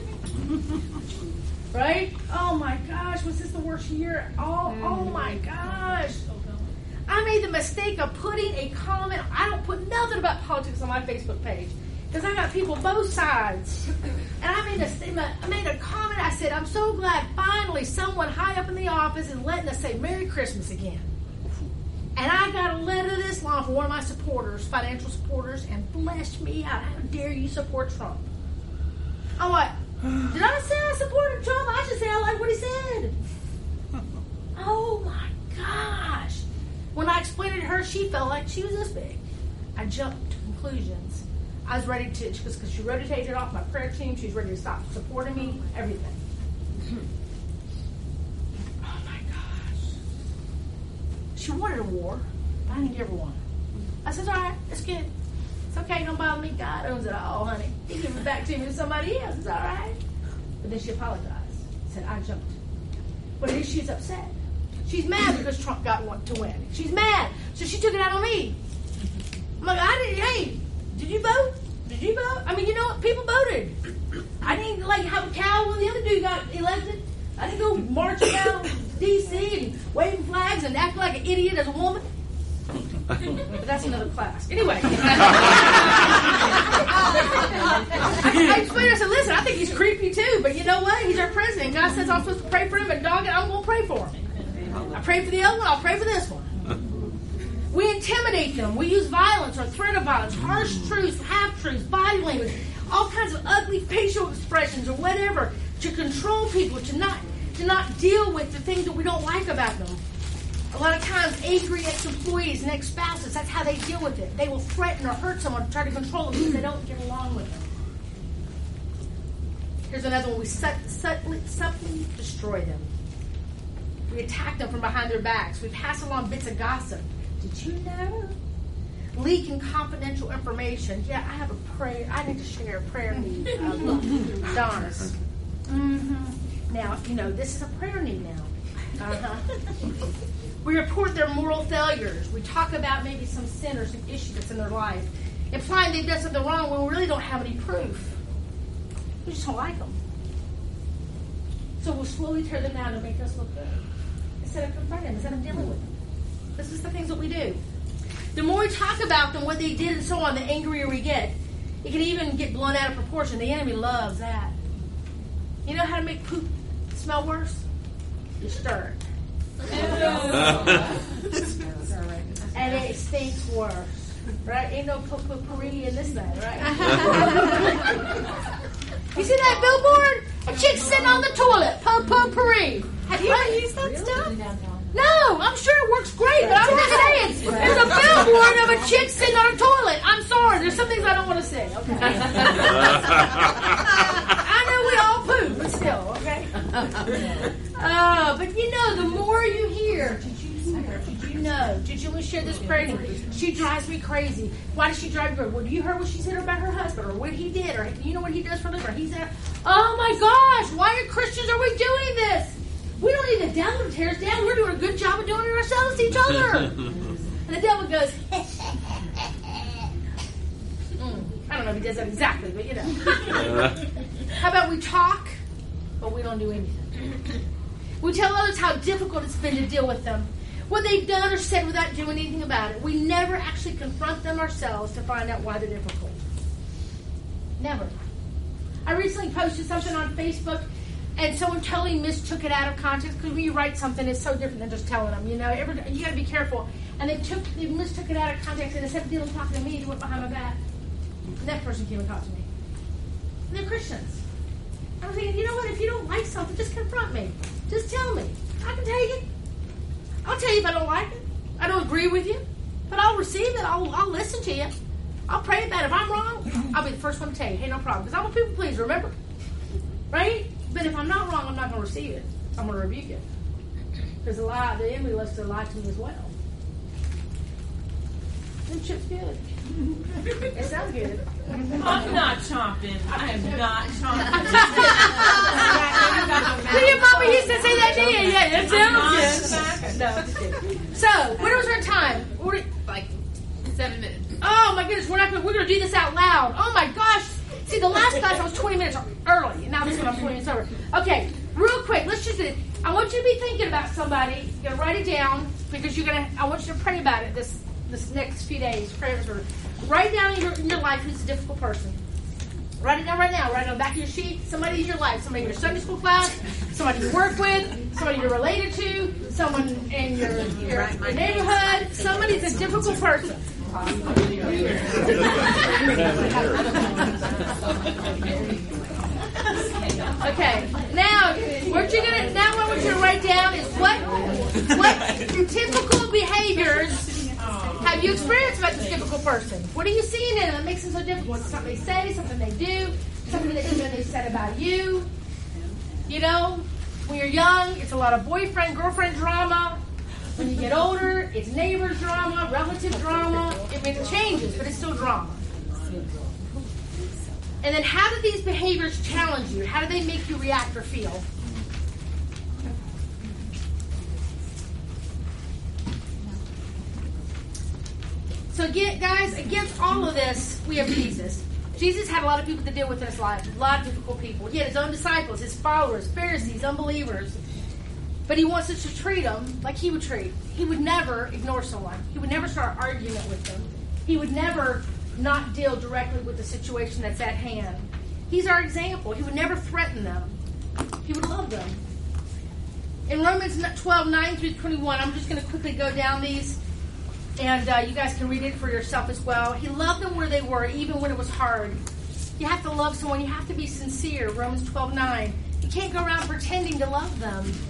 Speaker 2: Right? Oh my gosh, was this the worst year? Oh, oh my gosh. I made the mistake of putting a comment. I don't put nothing about politics on my Facebook page. Because I got people both sides. And I made, a, I made a comment. I said, I'm so glad finally someone high up in the office is letting us say Merry Christmas again. And I got a letter this long from one of my supporters, financial supporters, and blessed me out. How dare you support Trump? I'm like, did I say I supported Trump? I should say I like what he said. Oh my gosh. When I explained it to her, she felt like she was this big. I jumped to conclusions. I was ready to, because she rotated off my prayer team. She was ready to stop supporting me, everything. Oh my gosh. She wanted a war, but I didn't give her one. I said, all right, it's good. It's okay, don't bother me. God owns it all, honey. He gives it back to me to somebody else. It's all right. But then she apologized. Said, I jumped. But at least she's upset. She's mad because Trump got one to win. She's mad. So she took it out on me. I'm like, I didn't, hey, did you vote? Did you vote? I mean, you know what? People voted. I didn't, like, have a cow when the other dude got elected. I didn't go marching down D C and waving flags and acting like an idiot as a woman. But that's another class. Anyway. I, I explained, I said, listen, I think he's creepy too, but you know what? He's our president. God says I'm supposed to pray for him, and dog it, I'm going to pray for him. I prayed for the other one, I'll pray for this one. We intimidate them. We use violence or threat of violence, harsh truths, half-truths, body language, all kinds of ugly facial expressions or whatever to control people, to not to not deal with the things that we don't like about them. A lot of times, angry ex-employees and ex-spouses, that's how they deal with it. They will threaten or hurt someone to try to control them because they don't get along with them. Here's another one. We sut- subtly, subtly destroy them. We attack them from behind their backs. We pass along bits of gossip. Did you know? Leaking confidential information. Yeah, I have a prayer. I need to share a prayer need. Uh, look, darn. Mm-hmm. Now, you know, this is a prayer need now. Uh-huh. We report their moral failures. We talk about maybe some sin or some issue that's in their life, implying they've done something wrong when we really don't have any proof. We just don't like them. So we'll slowly tear them down to make us look good. Instead of confronting them, instead of dealing with them. This is the things that we do. The more we talk about them, what they did and so on, the angrier we get. It can even get blown out of proportion. The enemy loves that. You know how to make poop smell worse? You stir it. And it stinks worse. Right? Ain't no potpourri in this thing, right? You see that billboard? A chick sitting on the toilet. Potpourri. Have you ever used that stuff? No, I'm sure it works great, but I'm just saying. There's a billboard of a chick sitting on a toilet. I'm sorry. There's some things I don't want to say, okay? I know we all poop, but still, okay? Uh, but you know, the more you hear, did you hear? Did you know? Did you share this prayer? She drives me crazy. Why does she drive me crazy? Well, do you hear what she said about her husband, or what he did, or you know what he does for a living? He's there. Oh my gosh! Why are Christians are we doing this? We don't need the devil to tear us down. We're doing a good job of doing it ourselves to each other. And the devil goes, mm, I don't know if he does that exactly, but you know. How about we talk, but we don't do anything? We tell others how difficult it's been to deal with them, what they've done or said without doing anything about it. We never actually confront them ourselves to find out why they're difficult. Never. I recently posted something on Facebook, and someone totally mistook it out of context, because when you write something, it's so different than just telling them. You know, every, you got to be careful. And they took, they mistook it out of context, and instead of dealing talking to me, they went behind my back. And that person came and talked to me. And they're Christians. I was thinking, you know what? If you don't like something, just confront me. Just tell me. I can take it. I'll tell you if I don't like it. I don't agree with you, but I'll receive it. I'll, I'll listen to you. I'll pray about it. If I'm wrong, I'll be the first one to tell you, hey, no problem. Because I'm a people pleaser, remember? Right? But if I'm not wrong, I'm not going to receive it. I'm going to rebuke it. Because the lie, the enemy loves to lie to me as well. Them chips good. It sounds good.
Speaker 4: I'm not chomping. I am not chomping.
Speaker 2: Well, your mama used to say that to you. Yeah, that sounds good. No, I'm just kidding. So, when was our time? We're,
Speaker 4: Like seven minutes.
Speaker 2: oh my goodness, we're not going. We're going to do this out loud. Oh my gosh. See, the last class I was twenty minutes early, and now this one I'm twenty minutes over. Okay, real quick, let's just do it. I want you to be thinking about somebody. You're going to write it down, because you're going to. I want you to pray about it this this next few days. Pray for it. Write down in your, in your life who's a difficult person. Write it down right now. Write it on the back of your sheet. Somebody in your life. Somebody in your Sunday school class. Somebody you work with. Somebody you're related to. Someone in your, your, your neighborhood. Somebody's a difficult person. Okay. Now, what you're gonna now what I want you to write down is what what typical behaviors have you experienced about this difficult person? What are you seeing in them that makes them so difficult? Something they say, something they do, something that they said about you. You know, when you're young, it's a lot of boyfriend, girlfriend drama. When you get older, it's neighbor drama, relative drama. I mean, it changes, but it's still drama. And then how do these behaviors challenge you? How do they make you react or feel? So, again, guys, against all of this, we have Jesus. Jesus had a lot of people to deal with in his life, a lot of difficult people. He had his own disciples, his followers, Pharisees, unbelievers. But he wants us to treat them like he would treat. He would never ignore someone. He would never start arguing with them. He would never not deal directly with the situation that's at hand. He's our example. He would never threaten them. He would love them. In Romans twelve, nine through twenty-one, I'm just going to quickly go down these, and uh, you guys can read it for yourself as well. He loved them where they were, even when it was hard. You have to love someone. You have to be sincere. Romans twelve, nine. You can't go around pretending to love them.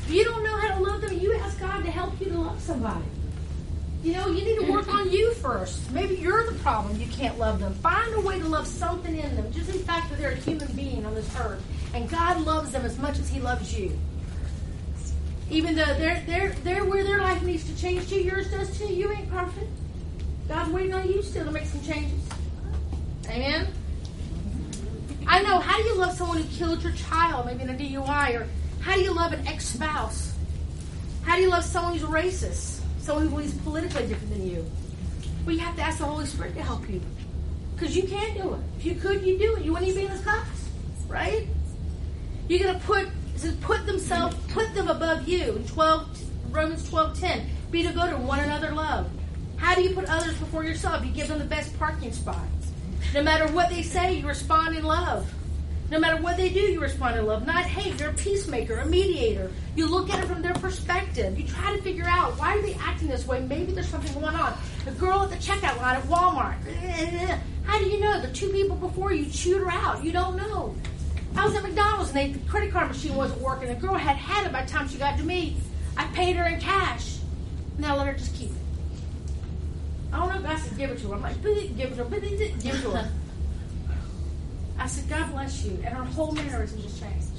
Speaker 2: If you don't know how to love them, you ask God to help you to love somebody. You know, you need to work on you first. Maybe you're the problem. You can't love them. Find a way to love something in them. Just the fact that they're a human being on this earth. And God loves them as much as He loves you. Even though they're, they're, they're where their life needs to change too, yours does too. You ain't perfect. God's waiting on you still to make some changes. Amen? I know. How do you love someone who killed your child, maybe in a D U I? Or how do you love an ex-spouse? How do you love someone who's a racist? Someone who believes politically different than you? Well, you have to ask the Holy Spirit to help you. Because you can't do it. If you could, you'd do it. You wouldn't even be in this class. Right? You're going to put, it says, put themselves, put them above you. In twelve, Romans twelve ten. Be devoted to one another love. How do you put others before yourself? You give them the best parking spot. No matter what they say, you respond in love. No matter what they do, you respond in love. Not hate. You're a peacemaker, a mediator. You look at it from their perspective. You try to figure out, why are they acting this way? Maybe there's something going on. The girl at the checkout line at Walmart. How do you know? The two people before you chewed her out. You don't know. I was at McDonald's and they, the credit card machine wasn't working. The girl had had it by the time she got to me. I paid her in cash. Now let her just keep it. I don't know if I said give it to her. I'm like, give it to her. Give it to her. I said, God bless you. And her whole mannerism just changed.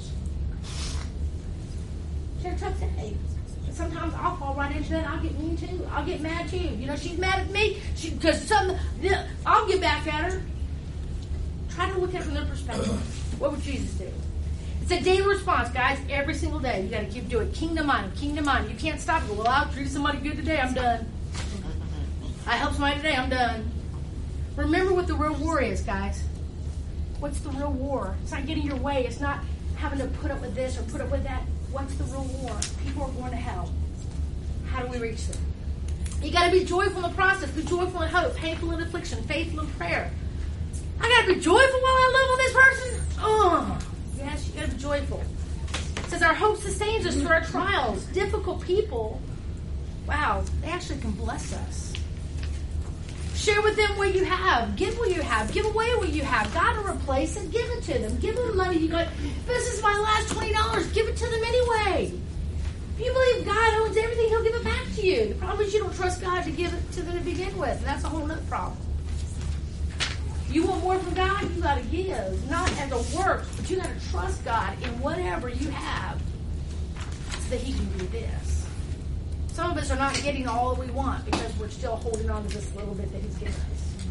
Speaker 2: She had a tough day. And sometimes I'll fall right into that. I'll get mean too. I'll get mad too. You know, she's mad at me because some. I'll get back at her. Try to look at it from their perspective. What would Jesus do? It's a daily response, guys. Every single day, you got to keep doing it. Kingdom mind, kingdom mind. You can't stop it. Well, I'll treat somebody good today. I'm done. I helped somebody today. I'm done. Remember what the real war is, guys. What's the real war? It's not getting your way. It's not having to put up with this or put up with that. What's the real war? People are going to hell. How do we reach them? You got to be joyful in the process. Be joyful in hope, painful in affliction, faithful in prayer. I got to be joyful while I love on this person? Oh, yes, you got to be joyful. It says our hope sustains us through our trials. Difficult people, wow, they actually can bless us. Share with them what you have. Give what you have. Give away what you have. God will replace it. Give it to them. Give them money. You go, this is my last twenty dollars. Give it to them anyway. If you believe God owns everything, He'll give it back to you. The problem is you don't trust God to give it to them to begin with. And that's a whole other problem. You want more from God? You got to give. Not as a work, but you got to trust God in whatever you have so that He can do this. Some of us are not getting all that we want because we're still holding on to this little bit that He's given us.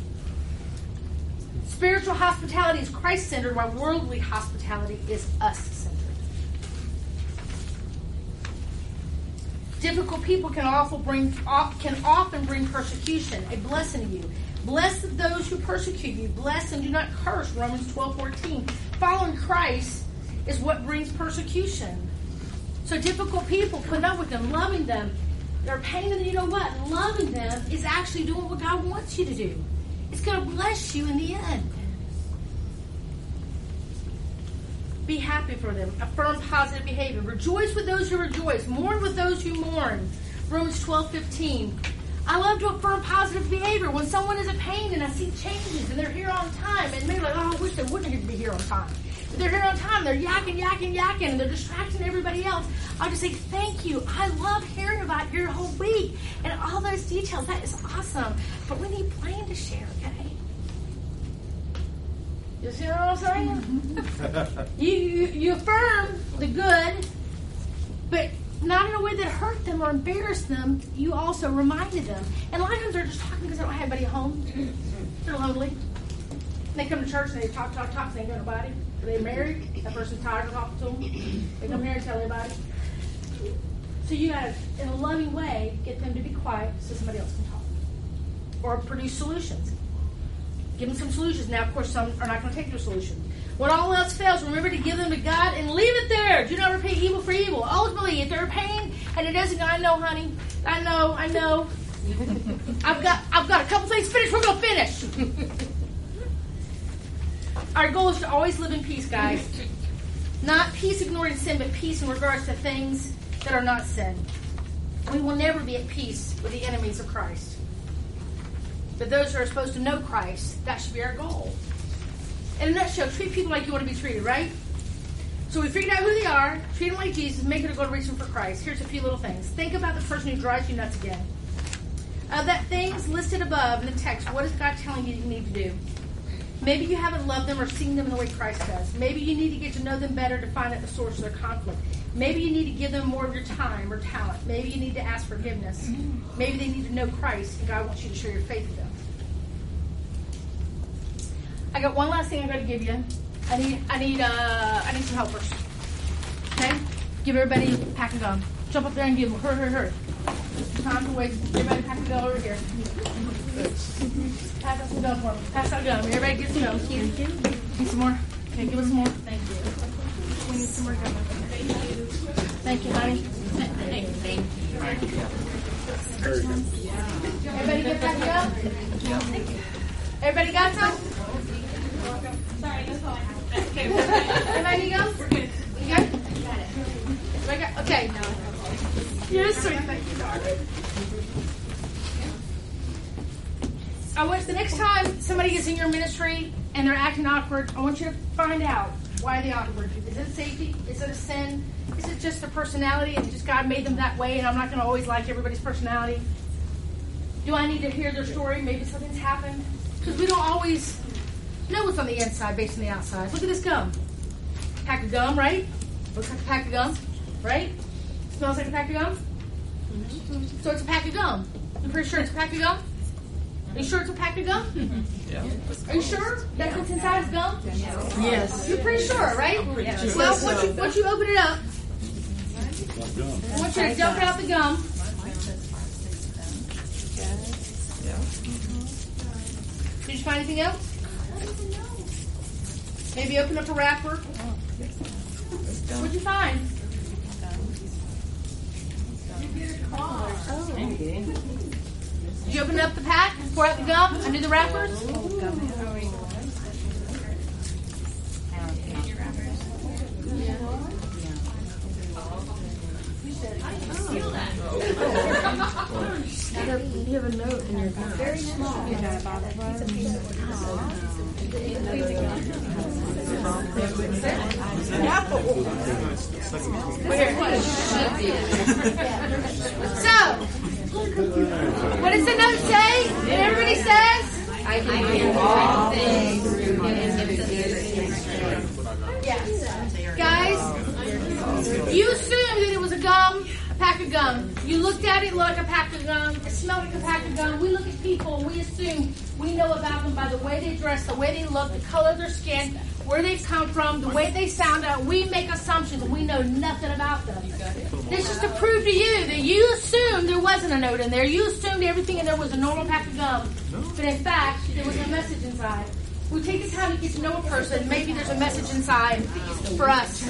Speaker 2: Spiritual hospitality is Christ-centered, while worldly hospitality is us-centered. Difficult people can also bring can often bring persecution, a blessing to you. Bless those who persecute you. Bless and do not curse. Romans twelve fourteen. Following Christ is what brings persecution. So difficult people, putting up with them, loving them, they're pain, and you know what? Loving them is actually doing what God wants you to do. It's going to bless you in the end. Be happy for them. Affirm positive behavior. Rejoice with those who rejoice. Mourn with those who mourn. Romans twelve fifteen. I love to affirm positive behavior. When someone is in pain and I see changes and they're here on time, and maybe like, oh, I wish they wouldn't be here on time. But they're here on time, they're yakking, yakking, yakking, and they're distracting everybody else. I'll just say, thank you. I love hearing about your whole week and all those details. That is awesome. But we need plan to share, okay? You see what I'm saying? you, you, you affirm the good, but not in a way that hurt them or embarrassed them. You also reminded them. And a lot of times they're just talking because they don't have anybody home. They're lonely. They come to church and they talk, talk, talk, and they ain't got nobody. Are they married? That person's tired of talking to them. They come here and tell everybody. So you got to, in a loving way, get them to be quiet so somebody else can talk. Or produce solutions. Give them some solutions. Now, of course, some are not going to take your solution. When all else fails, remember to give them to God and leave it there. Do not repay evil for evil. Ultimately, if they're in pain and it doesn't go, I know, honey. I know, I know. I've got, I've got a couple things finished. We're going to finish. Our goal is to always live in peace, guys. Not peace ignoring sin, but peace in regards to things that are not sin. We will never be at peace with the enemies of Christ. But those who are supposed to know Christ, that should be our goal. In a nutshell, treat people like you want to be treated, right? So we figured out who they are, treat them like Jesus, make it a good reason for Christ. Here's a few little things. Think about the person who drives you nuts again. Of that things listed above in the text, what is God telling you you need to do? Maybe you haven't loved them or seen them in the way Christ does. Maybe you need to get to know them better to find out the source of their conflict. Maybe you need to give them more of your time or talent. Maybe you need to ask forgiveness. Maybe they need to know Christ, and God wants you to show your faith with them. I got one last thing I'm going to give you. I need, I need, uh, I need some helpers. Okay, give everybody a pack of gum. Jump up there and give them. Hurry, hurry, hurry. Time to wait. Everybody, pack of gum over here. Pass out some gum for me. Pass out gum. Everybody get some gum. Need some more? Okay, give us some more. Thank you. We need some more gum. Thank you. Thank you, honey. Thank you. Thank you. Everybody get pack of gum? Everybody got some?
Speaker 15: Sorry, that's all I have.
Speaker 2: Everybody need gum? We're good. You good? Got it. Okay. You're sweet. I want the next time somebody gets in your ministry and they're acting awkward, I want you to find out why they're awkward. Is it safety? Is it a sin? Is it just their personality and just God made them that way and I'm not going to always like everybody's personality? Do I need to hear their story? Maybe something's happened. Because we don't always know what's on the inside based on the outside. Look at this gum. Pack of gum, right? Looks like a pack of gum, right? Smells like a pack of gum? Mm-hmm. So it's a pack of gum. You pretty sure it's a pack of gum? Are you sure it's a pack of gum? Mm-hmm. Yeah. Are you sure that what's inside is gum?
Speaker 10: Yes.
Speaker 2: You're pretty sure, right?
Speaker 10: Yes.
Speaker 2: Well, once you, once you open it up, I want you to dump out the gum. Did you find anything else? Maybe open up a wrapper. What'd you find? Did you open up the pack? Pour out the gum under the wrappers?
Speaker 10: You have a note in your gum. Very small.
Speaker 2: So, what does the note say? And everybody says? I can do all things through him. Yes. Guys, you assumed that it was a gum, a pack of gum. You looked at it like a pack of gum. It smelled like a pack of gum. We look at people and we assume we know about them by the way they dress, the way they look, the color of their skin, where they've come from, the way they sound out. We make assumptions and we know nothing about them. This is to prove to you that you assumed there wasn't a note in there. You assumed everything in there was a normal pack of gum. But in fact, there was a message inside. We take the time to get to know a person. Maybe there's a message inside for us.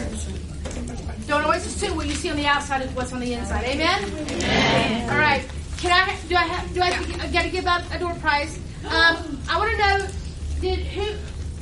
Speaker 2: Don't always assume what you see on the outside is what's on the inside. Amen? Amen. All right. Can I? Do I have? Do I, I got to give out a door prize? Um, I want to know. Did who?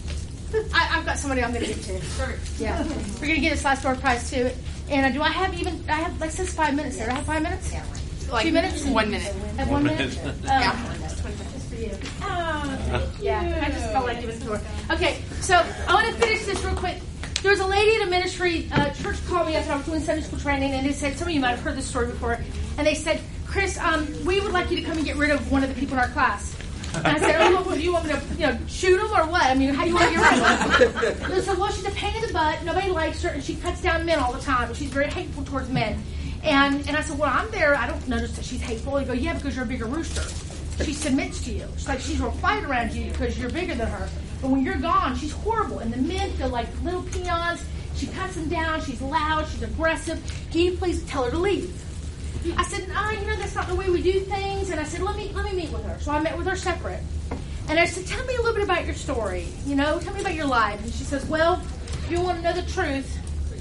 Speaker 2: I, I've got somebody I'm going to get to. Yeah, we're going to get this last door prize too. And uh, do I have even? I have like since five minutes there. Do I have five minutes? Yeah.
Speaker 17: Like
Speaker 2: Two minutes?
Speaker 17: One minute.
Speaker 2: Have one,
Speaker 17: One
Speaker 2: minute?
Speaker 17: minute.
Speaker 2: Um,
Speaker 17: Yeah.
Speaker 2: That's twenty minutes for you. Oh, yeah. I just felt like giving the door. Okay, so I want to finish this real quick. There was a lady at a ministry, uh, church called me after I was doing Sunday school training, and they said, some of you might have heard this story before, and they said, Chris, um, we would like you to come and get rid of one of the people in our class. And I said, oh, well, do you want me to, you know, shoot them or what? I mean, how do you want to get rid of them? They said, well, she's a pain in the butt. Nobody likes her, and she cuts down men all the time, and she's very hateful towards men. And and I said, well, I'm there. I don't notice that she's hateful. They go, yeah, because you're a bigger rooster. She submits to you. She's like, she's real quiet around you because you're bigger than her. But when you're gone, she's horrible. And the men feel like little peons. She cuts them down. She's loud. She's aggressive. Can you please tell her to leave? I said, no, you know, that's not the way we do things. And I said, let me let me meet with her. So I met with her separate. And I said, tell me a little bit about your story. You know, tell me about your life. And she says, well, if you want to know the truth,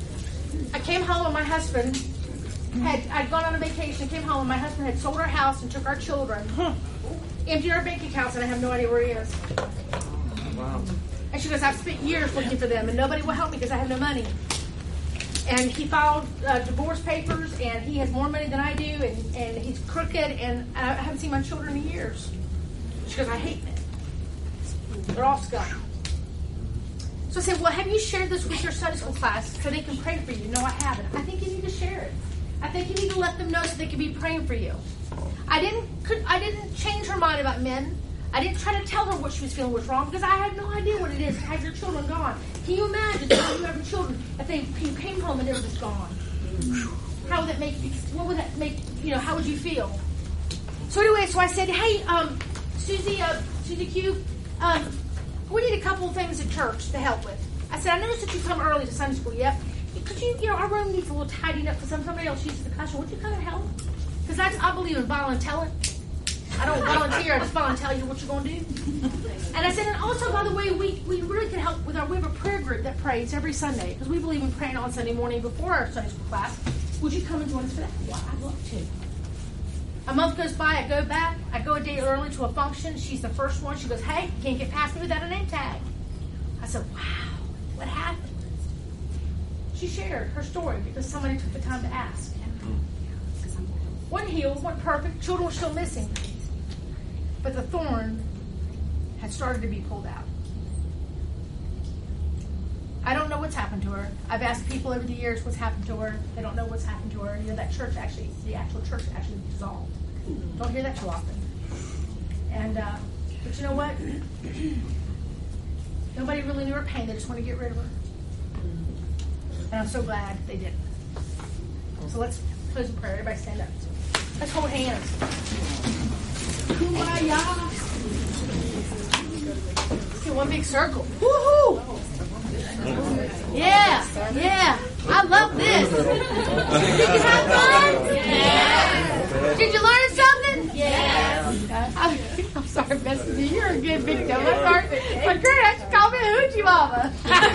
Speaker 2: I came home and my husband had, I'd gone on a vacation, came home and my husband had sold our house and took our children, emptied our bank accounts, and I have no idea where he is.
Speaker 8: Wow.
Speaker 2: And she goes, I've spent years looking for them, and nobody will help me because I have no money. And he filed uh, divorce papers, and he has more money than I do, and, and he's crooked, and I haven't seen my children in years. She goes, I hate men. They're all scum. So I said, well, have you shared this with your Sunday school class so they can pray for you? No, I haven't. I think you need to share it. I think you need to let them know so they can be praying for you. I didn't could, I didn't change her mind about men. I didn't try to tell her what she was feeling was wrong because I had no idea what it is to have your children gone. Can you imagine if you have children, if they you came home and they were just gone? How would that make you, what would that make, you know, how would you feel? So anyway, so I said, hey, um, Susie, uh, Susie Q, um, we need a couple of things at church to help with. I said, I noticed that you come early to Sunday school. Yep. Could you, you know, our room needs a little tidying up because somebody else uses the classroom. Would you come and help? Because that's, I believe in volunteering. I don't volunteer, I just volunteer you what you're going to do. And I said, and also, by the way, we, we really can help with our, we have a prayer group that prays every Sunday because we believe in praying on Sunday morning before our Sunday school class. Would you come and join us for that? Well, I'd love to. A month goes by, I go back, I go a day early to a function. She's the first one. She goes, hey, you can't get past me without a name tag. I said, wow, what happened? She shared her story because somebody took the time to ask. Wasn't healed, wasn't perfect. Children were still missing. But the thorn had started to be pulled out. I don't know what's happened to her. I've asked people over the years what's happened to her. They don't know what's happened to her. You know, that church actually, the actual church actually dissolved. Don't hear that too often. And, uh, but you know what? Nobody really knew her pain. They just want to get rid of her. And I'm so glad they did. So let's close in prayer. Everybody stand up. Let's hold hands. Kumbaya. Let's do one big circle. Woohoo! Yeah, yeah. I love this. Did you have fun? Yes. Did you learn something? Yes. I'm, I'm sorry, Bessie. You're a good big devil. I'm sorry. But girl, I should call me a hoochie mama.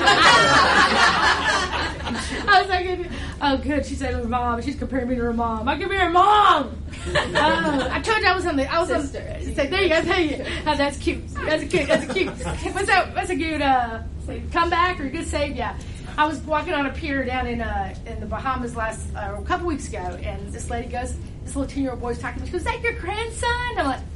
Speaker 2: I was like, oh, good. She said her mom. She's comparing me to her mom. I could be her mom. Oh, I told you I was on the. I was Sister. on. She said, there you go. There you go. Oh, that's cute. That's a cute. That's a cute. What's that? What's a good uh, comeback or a good save? Yeah. I was walking on a pier down in uh, in the Bahamas last uh, a couple weeks ago, and this lady goes, this little ten-year-old boy's talking to me. She goes, "Is that your grandson?" I'm like,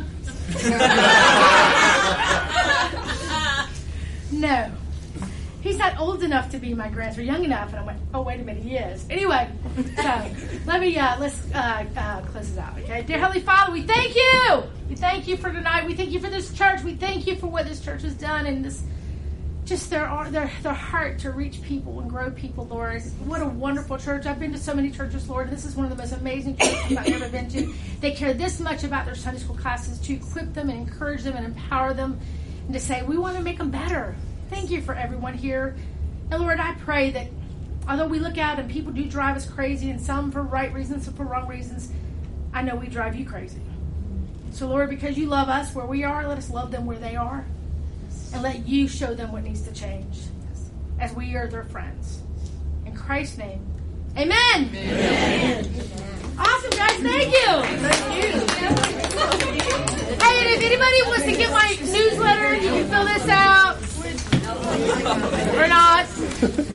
Speaker 2: no. He's not old enough to be my grandson, or young enough. And I went, oh, wait a minute, he is. Anyway, so let me, uh, let's uh, uh, close this out, okay? Dear Heavenly Father, we thank you. We thank you for tonight. We thank you for this church. We thank you for what this church has done and this, just their, their, their heart to reach people and grow people, Lord. What a wonderful church. I've been to so many churches, Lord. This is one of the most amazing churches I've ever been to. They care this much about their Sunday school classes to equip them and encourage them and empower them and to say, we want to make them better. Thank you for everyone here. And Lord, I pray that although we look out and people do drive us crazy, and some for right reasons, some for wrong reasons, I know we drive you crazy. So Lord, because you love us where we are, let us love them where they are. And let you show them what needs to change as we are their friends. In Christ's name, amen. Amen. Awesome, guys. Thank you. Thank you. Hey, and if anybody wants to get my newsletter, you can fill this out. Or not.